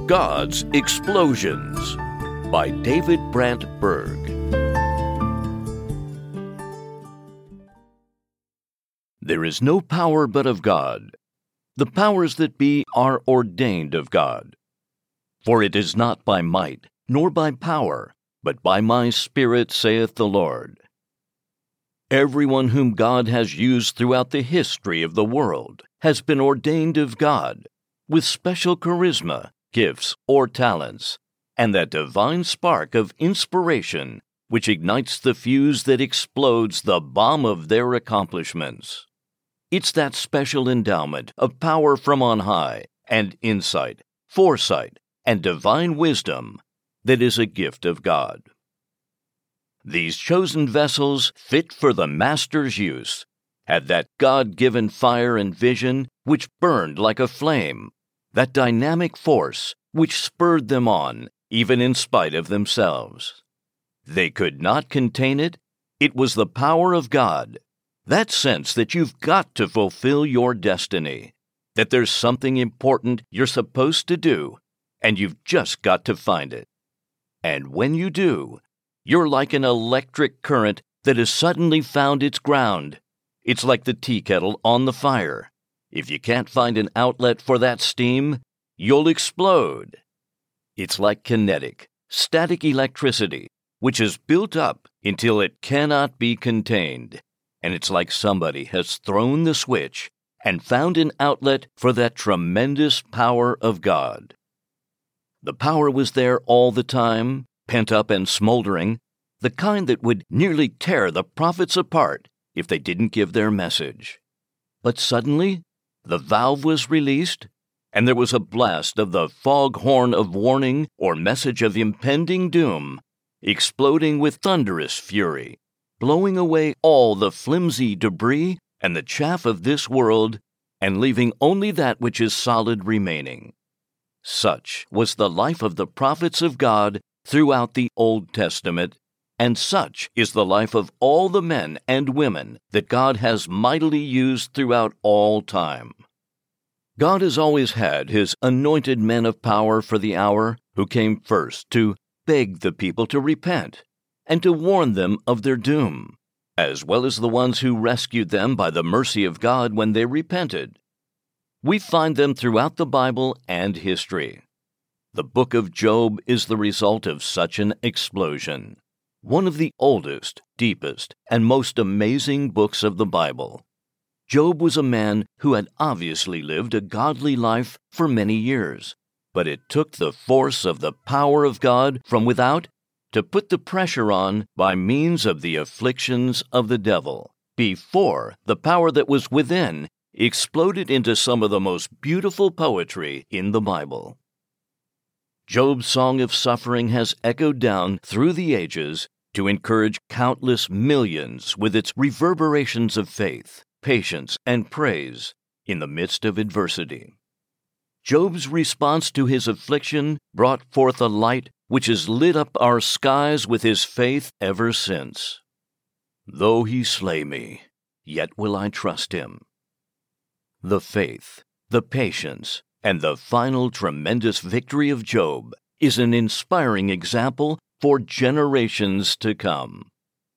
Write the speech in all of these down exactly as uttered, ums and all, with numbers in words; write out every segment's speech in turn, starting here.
God's Explosions by David Brant Berg. There is no power but of God. The powers that be are ordained of God. For it is not by might, nor by power, but by my Spirit, saith the Lord. Everyone whom God has used throughout the history of the world has been ordained of God, with special charisma, gifts, or talents, and that divine spark of inspiration which ignites the fuse that explodes the bomb of their accomplishments. It's that special endowment of power from on high, and insight, foresight, and divine wisdom that is a gift of God. These chosen vessels, fit for the Master's use, had that God-given fire and vision which burned like a flame, that dynamic force which spurred them on, even in spite of themselves. They could not contain it. It was the power of God, that sense that you've got to fulfill your destiny, that there's something important you're supposed to do, and you've just got to find it. And when you do, you're like an electric current that has suddenly found its ground. It's like the tea kettle on the fire. If you can't find an outlet for that steam, you'll explode. It's like kinetic, static electricity, which is built up until it cannot be contained. And it's like somebody has thrown the switch and found an outlet for that tremendous power of God. The power was there all the time, pent up and smoldering, the kind that would nearly tear the prophets apart if they didn't give their message. But suddenly, the valve was released, and there was a blast of the foghorn of warning or message of impending doom, exploding with thunderous fury, blowing away all the flimsy debris and the chaff of this world, and leaving only that which is solid remaining. Such was the life of the prophets of God throughout the Old Testament, and such is the life of all the men and women that God has mightily used throughout all time. God has always had His anointed men of power for the hour who came first to beg the people to repent and to warn them of their doom, as well as the ones who rescued them by the mercy of God when they repented. We find them throughout the Bible and history. The book of Job is the result of such an explosion, one of the oldest, deepest, and most amazing books of the Bible. Job was a man who had obviously lived a godly life for many years, but it took the force of the power of God from without to put the pressure on by means of the afflictions of the devil, before the power that was within exploded into some of the most beautiful poetry in the Bible. Job's song of suffering has echoed down through the ages to encourage countless millions with its reverberations of faith, patience, and praise in the midst of adversity. Job's response to his affliction brought forth a light which has lit up our skies with his faith ever since. Though he slay me, yet will I trust him. The faith, the patience, and the final tremendous victory of Job is an inspiring example for generations to come.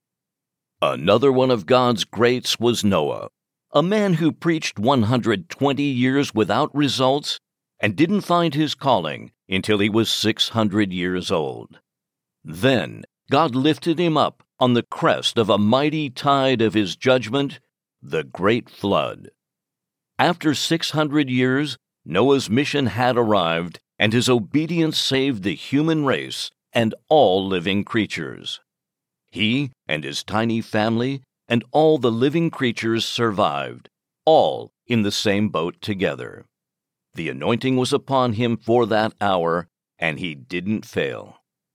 Another one of God's greats was Noah, a man who preached one hundred twenty years without results and didn't find his calling until he was six hundred years old. Then God lifted him up on the crest of a mighty tide of His judgment, the Great Flood. After six hundred years, Noah's mission had arrived, and his obedience saved the human race and all living creatures. He and his tiny family and all the living creatures survived, all in the same boat together. The anointing was upon him for that hour, and he didn't fail.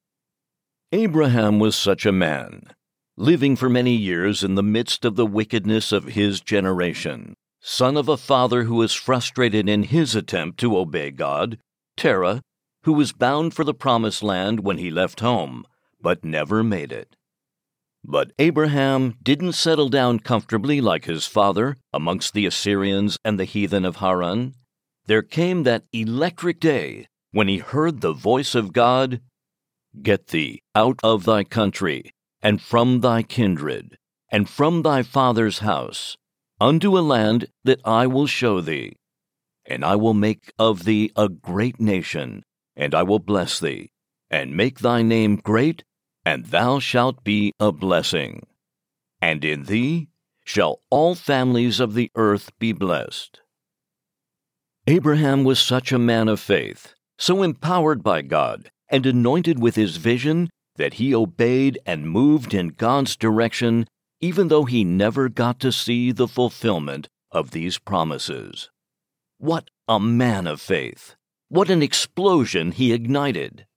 Abraham was such a man, living for many years in the midst of the wickedness of his generation, son of a father who was frustrated in his attempt to obey God, Terah, who was bound for the promised land when he left home, but never made it. But Abraham didn't settle down comfortably like his father amongst the Assyrians and the heathen of Haran. There came that electric day when he heard the voice of God, "Get thee out of thy country, and from thy kindred, and from thy father's house, unto a land that I will show thee. And I will make of thee a great nation, and I will bless thee, and make thy name great, and thou shalt be a blessing. And in thee shall all families of the earth be blessed." Abraham was such a man of faith, so empowered by God and anointed with his vision, that he obeyed and moved in God's direction, even though he never got to see the fulfillment of these promises. What a man of faith! What an explosion he ignited!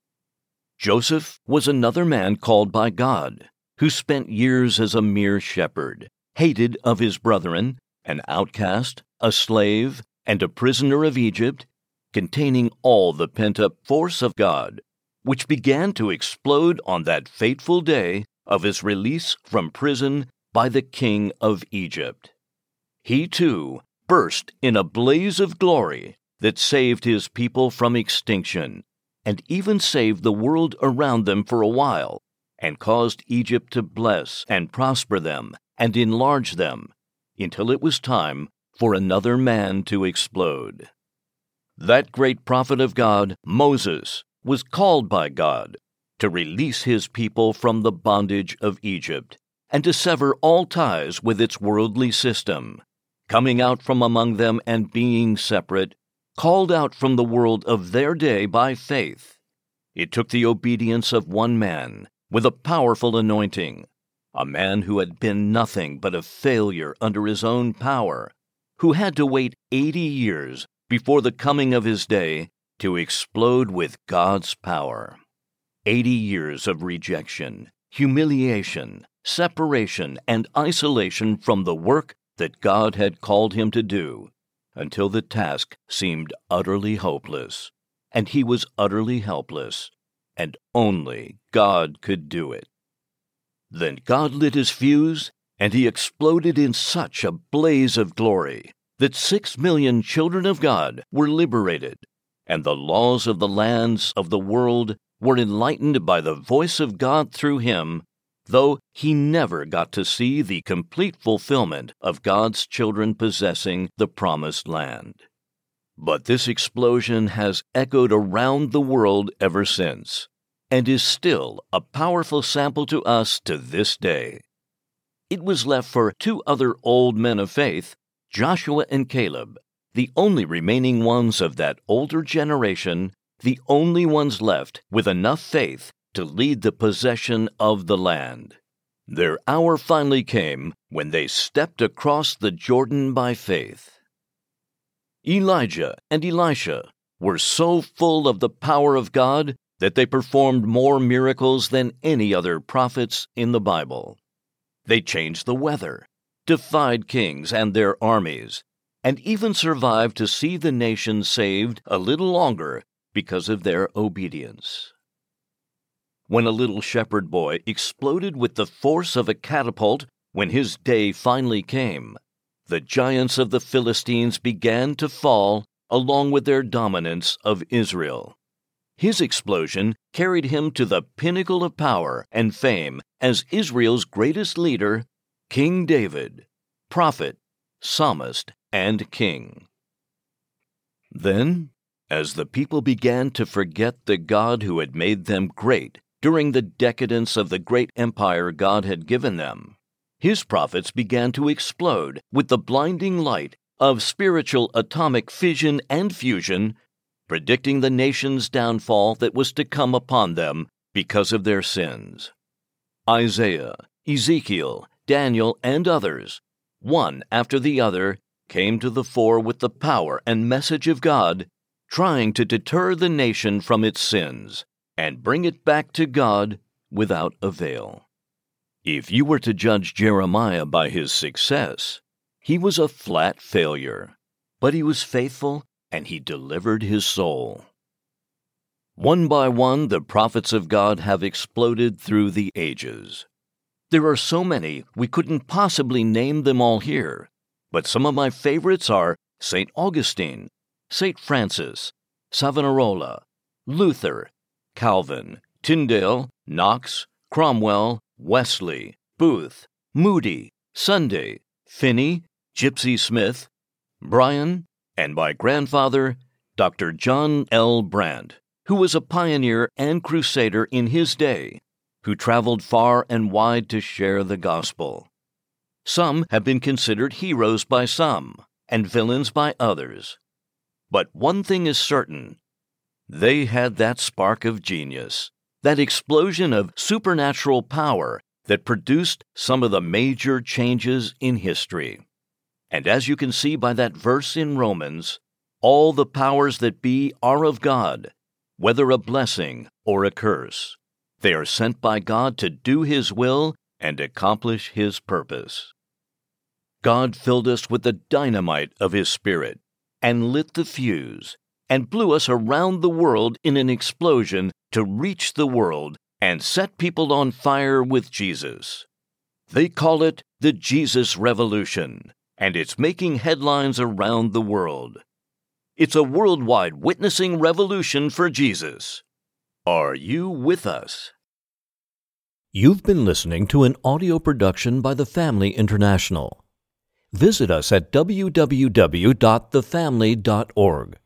Joseph was another man called by God, who spent years as a mere shepherd, hated of his brethren, an outcast, a slave, and a prisoner of Egypt, containing all the pent-up force of God, which began to explode on that fateful day of his release from prison by the king of Egypt. He, too, burst in a blaze of glory that saved his people from extinction, and even saved the world around them for a while, and caused Egypt to bless and prosper them and enlarge them, until it was time for another man to explode. That great prophet of God, Moses, was called by God to release his people from the bondage of Egypt and to sever all ties with its worldly system, coming out from among them and being separate, called out from the world of their day by faith. It took the obedience of one man with a powerful anointing, a man who had been nothing but a failure under his own power, who had to wait eighty years before the coming of his day to explode with God's power. Eighty years of rejection, humiliation, separation, and isolation from the work that God had called him to do, until the task seemed utterly hopeless, and he was utterly helpless, and only God could do it. Then God lit his fuse, and he exploded in such a blaze of glory that six million children of God were liberated, and the laws of the lands of the world were enlightened by the voice of God through him, though he never got to see the complete fulfillment of God's children possessing the promised land. But this explosion has echoed around the world ever since, and is still a powerful sample to us to this day. It was left for two other old men of faith, Joshua and Caleb, the only remaining ones of that older generation, the only ones left with enough faith to lead the possession of the land. Their hour finally came when they stepped across the Jordan by faith. Elijah and Elisha were so full of the power of God that they performed more miracles than any other prophets in the Bible. They changed the weather, defied kings and their armies, and even survived to see the nation saved a little longer because of their obedience. When a little shepherd boy exploded with the force of a catapult when his day finally came, the giants of the Philistines began to fall along with their dominance of Israel. His explosion carried him to the pinnacle of power and fame as Israel's greatest leader, King David, prophet, psalmist, and king. Then, as the people began to forget the God who had made them great during the decadence of the great empire God had given them, his prophets began to explode with the blinding light of spiritual atomic fission and fusion, predicting the nation's downfall that was to come upon them because of their sins. Isaiah, Ezekiel, Daniel, and others, one after the other, came to the fore with the power and message of God, trying to deter the nation from its sins and bring it back to God without avail. If you were to judge Jeremiah by his success, he was a flat failure, but he was faithful and he delivered his soul. One by one, the prophets of God have exploded through the ages. There are so many we couldn't possibly name them all here, but some of my favorites are Saint Augustine, Saint Francis, Savonarola, Luther, Calvin, Tyndale, Knox, Cromwell, Wesley, Booth, Moody, Sunday, Finney, Gypsy Smith, Bryan, and my grandfather, Doctor John L. Brandt, who was a pioneer and crusader in his day, who traveled far and wide to share the gospel. Some have been considered heroes by some, and villains by others. But one thing is certain: they had that spark of genius, that explosion of supernatural power that produced some of the major changes in history. And as you can see by that verse in Romans, all the powers that be are of God, whether a blessing or a curse. They are sent by God to do His will and accomplish His purpose. God filled us with the dynamite of His Spirit and lit the fuse and blew us around the world in an explosion to reach the world and set people on fire with Jesus. They call it the Jesus Revolution, and it's making headlines around the world. It's a worldwide witnessing revolution for Jesus. Are you with us? You've been listening to an audio production by The Family International. Visit us at w w w dot the family dot org.